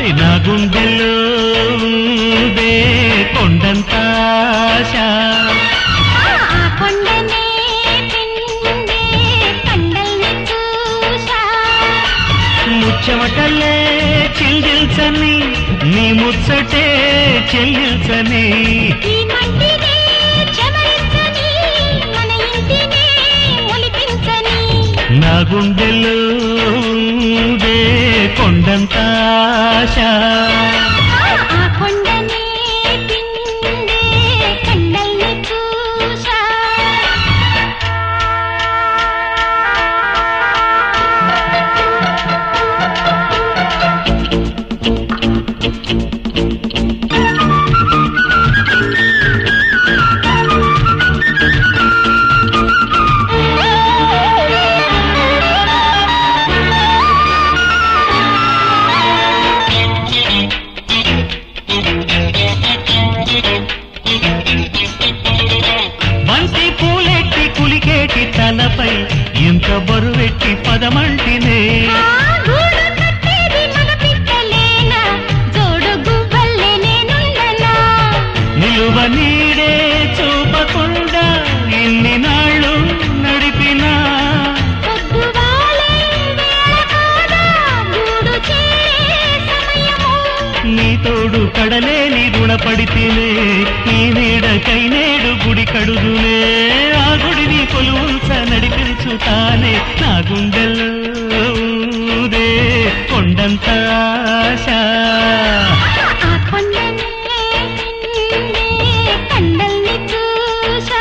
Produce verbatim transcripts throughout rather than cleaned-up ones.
నా గుండెల్లో ఉందే కొండంత ఆశ. ఆ కొండనే పిండే కండల్ని చూశా. ముచ్చమటల్లే చెల్లించని నీ ముచ్చటే చెల్లించని. ఈ మంటినే చెమరించని మన ఇంటినే ఒలిపించని. నా గుండెల్లో ఉందే కొండంత ఆశ. ఆ కొండనే పిండే కండల్ని చూశా. బంతి పూలెట్టి కులికేటి తలపై ఇంత బరువెట్టి పదమంటినే. ఆ గూడు కట్టేది మన పిట్టలేనా, జోడు గువ్వల్లే నేనుండనా. నిలువ నీడే చూపకుండా ఇన్ని నాళ్ళు నడిపినా. పొద్దువాలే వేళ కాదా గూడు చేరే సమయము. నీ తోడు కడలేని రుణపడితేనే నీ నీడకై నేడు గుడి కడుదునే. ఆ గుడిని కొలువుంచ నడిపించుతానే. నా గుండెల్లో ఉందే కొండంత ఆశ. ఆ కొండనే పిండే కండల్ని చూశా.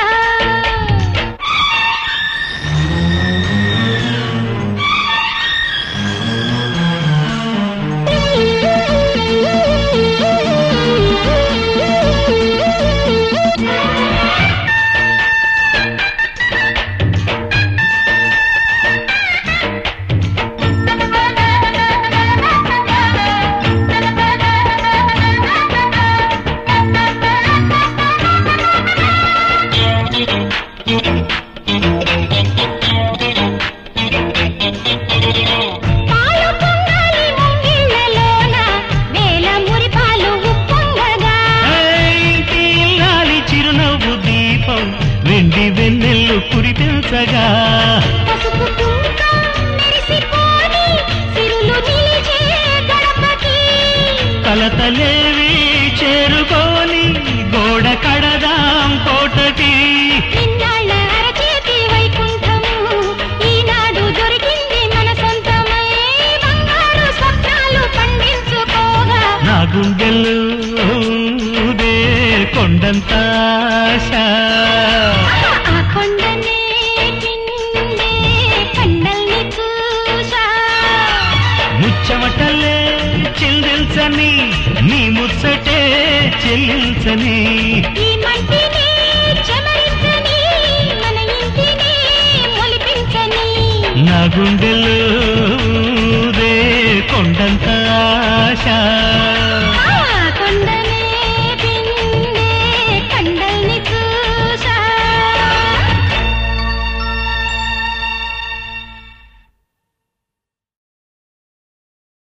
పాలు పొంగాలి ముంగిళ్ళలోన వేల మురిపాలు ఉప్పొంగగా. ఇంటి ఇల్లాలి చిరునవ్వు దీపం వెండి వెన్నెల్లు కురిపించగా. పసుపు కుంకం మెరిసిపోని సిరులు నిలిచే గడపకి. కలతలేవి చేరుకోని గోడ కడదాం కోటకి. నిన్నాళ్ళ అరచేతి వైకుంఠము ఈనాడు దొరికింది మన సొంతమై. బంగారు స్వప్నాలు పండించుకోగా. నా గుండెల్లో ఉందే కొండంత ఆశ. ఆ కొండనే పిండే కండల్ని చూశా. ముచ్చమటలే చెల్లించని నీ ముచ్చటే చెల్లించని. ఈ మంటినే చెమరించని మన ఇంటినే మొలిపించని. నా గుండెల్లో ఉందే కొండంత ఆశ.